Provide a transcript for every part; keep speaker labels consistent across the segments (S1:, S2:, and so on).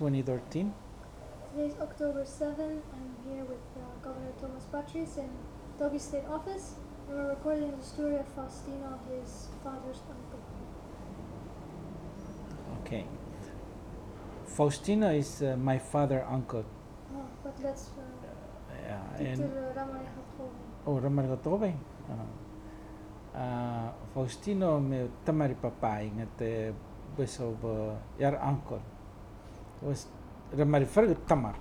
S1: 2013.
S2: Today's October 7. I'm here with Governor Thomas Patris in Toby State Office, and we're recording the story of Faustino, his father's uncle.
S1: Okay. Faustino is my father uncle.
S2: Oh, but let's
S1: And
S2: Ramai Hathovi.
S1: oh, ramai katobe. Faustino me tamari papai ngate beso be yar uncle. Was ramai farg tamar.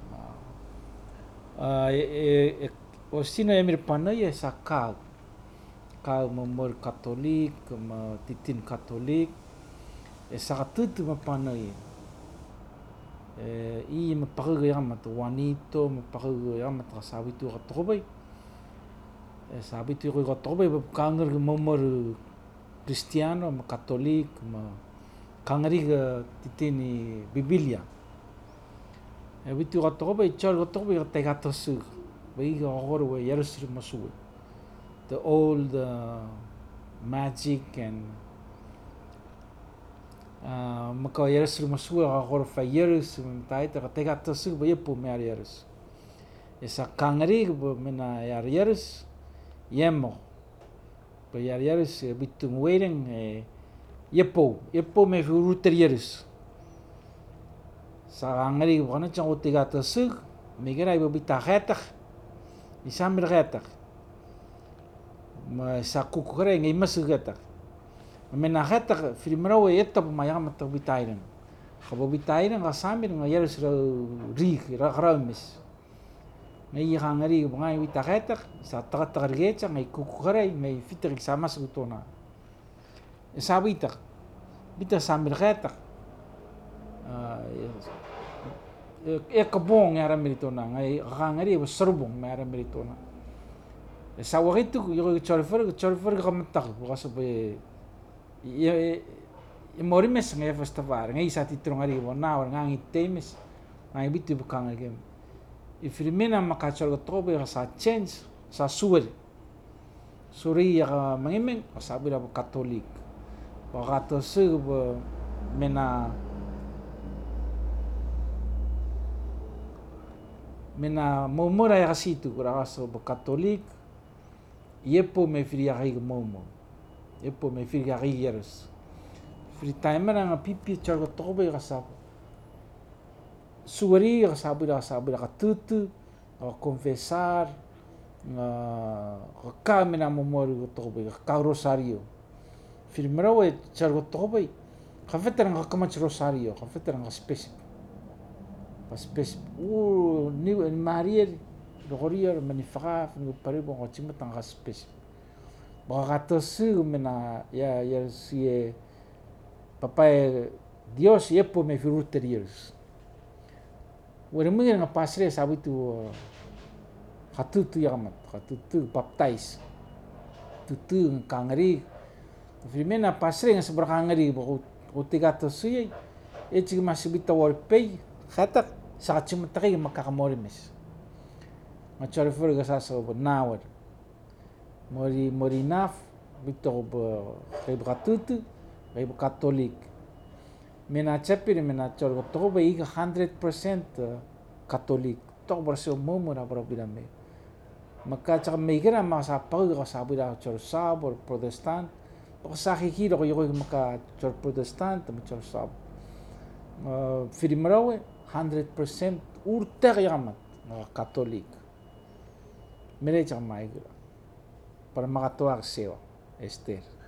S1: Faustino emir panay sa kau memor Katolik, titin Katolik. Sa tutu ma panay. I me paga yamat Juanito, me paga yamat sabitu katobe. Sabitu ko katobe kangar memor Cristiano, me Katolik, me kangari titini Biblia. Bitu katobe chal katobe tegatosu. Beiga horo yarusri masu. The old magic and maka yarusri masu horo fa yarus mentai tegatosu be yepu me yarus. Esa kangari mena yarus yemo. Be yarus bitu waiting yepo me furuter yarus. Sa kangari wana chango tegatosu megera ibo bitahetak. Isamir gatak. Ma sa kukure ngai masu gatak. Mena gatak filmrawe etap mayam to bitairen. Khabo bitairen ga samir nga yeres rig ragramis. Ngai hangari ngai bitahetak sa tagatargecha ngai kukure ngai fitrik samas utona. Sabitak. Bita samir gatak. Ekabong yara meritona ngai hangari serbong yara meritona. Sa wagitu yo chorfer kamatak bukas be morimes ngai festival ngai sa titrongari bona ngai temes ngai bitu bukang game. Ifrimena makachor tobe sa change sa suwer. Suri ya mangimeng sabira Katolik. Bagato sub mena momora ya situ kuraso Katolik. Yepo me friari momo. Yepo me friari yeres. Free time na pipi chargo tobe gasap. Suari gasabira katutu, confessar, kamena memori tobe, ka rosario. Filmrawe chargo tobe. Kafeter nga kamach rosario, kafeter nga specific. Ni Maria Roria manifara no paribo ngachima tanga specific. Bagato su mena ya si papa Dios yepo me firuteriers. Weremir nga pasre sabitu hatutu yamat, hatutu baptize. Tutu kangari. Frimena pasre nga sebrakangari bo otigato su echig masibita warpei khatak sa chimataki makakamorimes. Macam furga sasa nawar. Mori naf bito kaibu katutu kaibu Katolik. Mena chapir mena chor to be 100% Katolik. To berso momo na probirame. Maka chak megera masa pag sabira chor sabor Protestant. O sa hihiro ko yoy maka chor Protestant chor sab. Firimrawe 100% urter yamat Katolik. Mereka maigura para makatuwa sewa Esther.